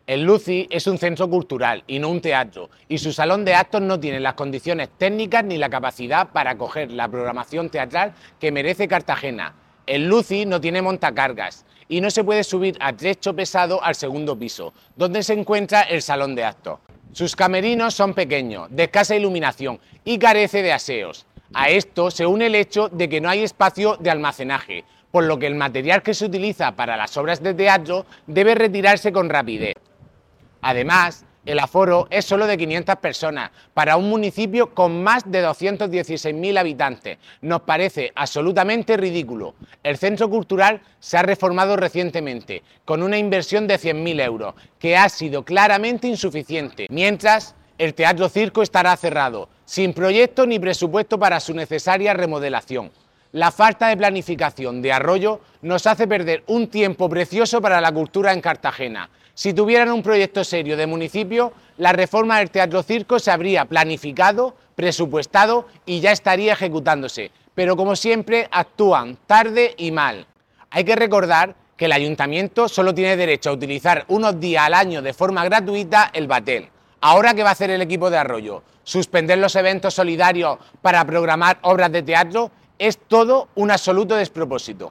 El Luci es un centro cultural y no un teatro, y su salón de actos no tiene las condiciones técnicas ni la capacidad para acoger la programación teatral que merece Cartagena. El Luci no tiene montacargas y no se puede subir a trecho pesado al segundo piso, donde se encuentra el salón de actos. Sus camerinos son pequeños, de escasa iluminación y carece de aseos. A esto se une el hecho de que no hay espacio de almacenaje, por lo que el material que se utiliza para las obras de teatro debe retirarse con rapidez. Además, el aforo es solo de 500 personas para un municipio con más de 216.000 habitantes. Nos parece absolutamente ridículo. El centro cultural se ha reformado recientemente con una inversión de 100.000 euros, que ha sido claramente insuficiente, mientras el Teatro Circo estará cerrado, sin proyecto ni presupuesto para su necesaria remodelación. La falta de planificación de Arroyo nos hace perder un tiempo precioso para la cultura en Cartagena. Si tuvieran un proyecto serio de municipio, la reforma del Teatro Circo se habría planificado, presupuestado y ya estaría ejecutándose. Pero como siempre, actúan tarde y mal. Hay que recordar que el ayuntamiento solo tiene derecho a utilizar unos días al año de forma gratuita el Batel. ¿Ahora qué va a hacer el equipo de Arroyo? ¿Suspender los eventos solidarios para programar obras de teatro? Es todo un absoluto despropósito.